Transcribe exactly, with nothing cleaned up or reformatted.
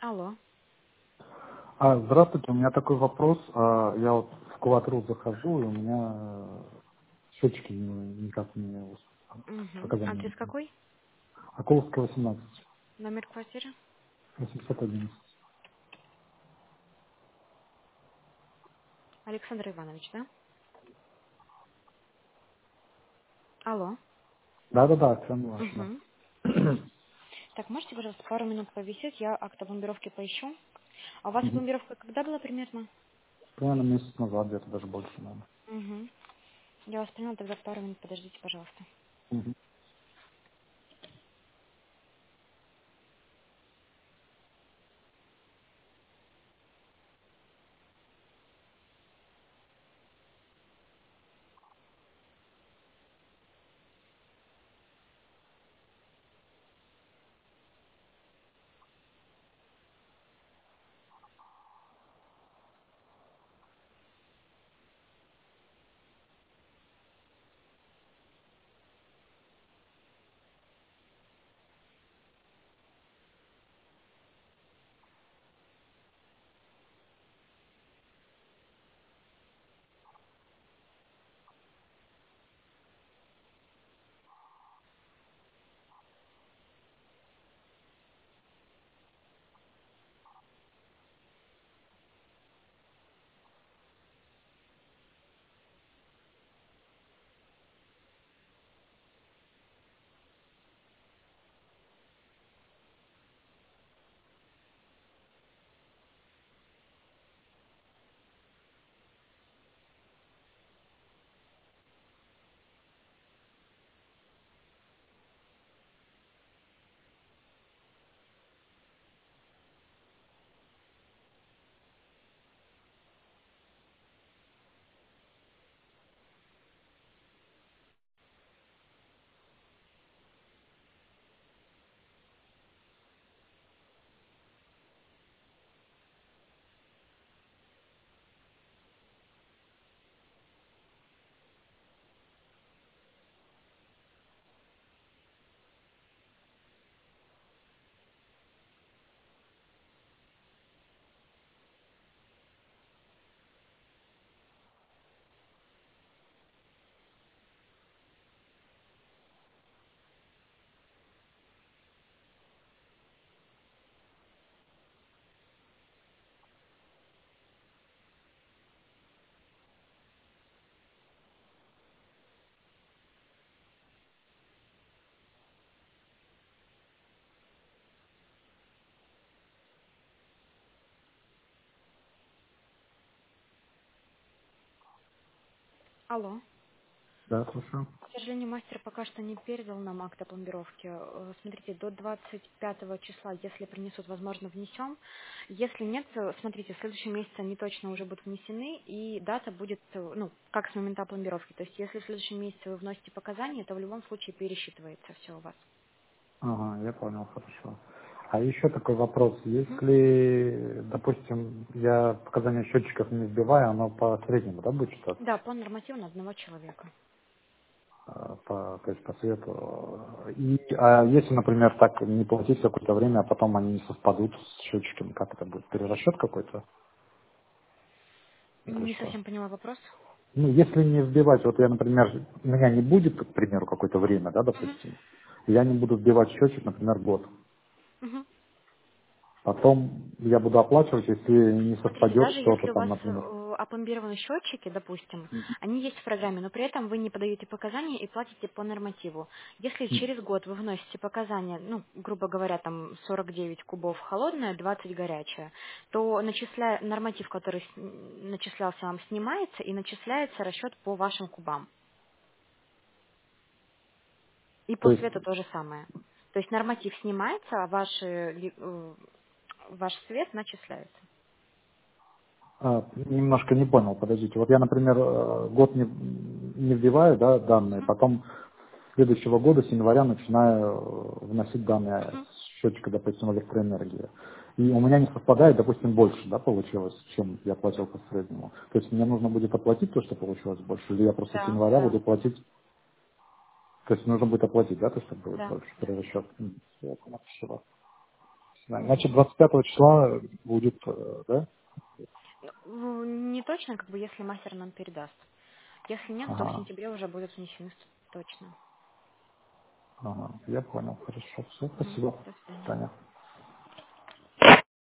Алло. А, здравствуйте, у меня такой вопрос. А, я вот в Квадру захожу, и у меня э, счетчики не- никак не Угу. показания. Адрес какой? Околовская, восемнадцать, Номер квартиры? восемьсот одиннадцать. Александр Иванович, да? Алло. Да-да-да, цены ваши, да. Угу. Так, можете, пожалуйста, пару минут повисеть, я акт о пломбировке поищу. А у вас Мгм. пломбировка когда была примерно? Примерно месяц назад, где-то даже больше, наверное. Угу. Я вас поняла, тогда пару минут подождите, пожалуйста. Мгм. Алло. Да, слушаю. К сожалению, мастер пока что не передал нам акт о пломбировке. Э, Смотрите, до двадцать пятого числа, если принесут, возможно, внесем. Если нет, э, смотрите, в следующем месяце они точно уже будут внесены, и дата будет, э, ну, как с момента пломбировки. То есть, если в следующем месяце вы вносите показания, то в любом случае пересчитывается все у вас. Ага, я понял, хорошо. А еще такой вопрос. Мгм. Если, допустим, я показания счетчиков не сбиваю, оно по среднему, да, будет считаться? Да, по нормативу на одного человека. э, по, то есть по свету. И а если, например, так не платить какое-то время, а потом они не совпадут с счетчиками, как это будет? Перерасчет какой-то? Или Не что? совсем поняла вопрос. Ну, если не вбивать, вот я, например, у меня не будет, к примеру, какое-то время, да, Мгм. допустим, я не буду вбивать счетчик, например, год. Мгм. Потом я буду оплачивать, если не Смотрите, совпадет даже что-то если у там, вас например. э, опломбированы счетчики, допустим, они есть в программе, но при этом вы не подаете показания и платите по нормативу. Если М. через год вы вносите показания, ну, грубо говоря, там сорок девять кубов холодное, двадцать горячее, то начисля... норматив, который с- начислялся вам, снимается и начисляется расчет по вашим кубам. И по То есть, свету то же самое. То есть норматив снимается, а ваши ли- э, ваш свет начисляется. а, немножко не понял, подождите. Вот я, например, э, год не, не вбиваю, да, данные, потом следующего года, с января, начинаю э, вносить данные Мгм. с счетчика, допустим, электроэнергии. И у меня не совпадает, допустим, больше, да, получилось, чем я платил по среднему. То есть мне нужно будет оплатить то, что получилось больше, или я просто с Да, января да, буду платить, то есть нужно будет оплатить, да, то, что будет да, больше, да. перерасчет. М, я понял, спасибо. Значит, двадцать пятого числа будет, э, да? Ну, не точно, как бы, если мастер нам передаст. Если нет, то в Ага, сентябре уже будут внесены точно. ага, я понял, хорошо, все, Мгм. спасибо, До свидания. Таня.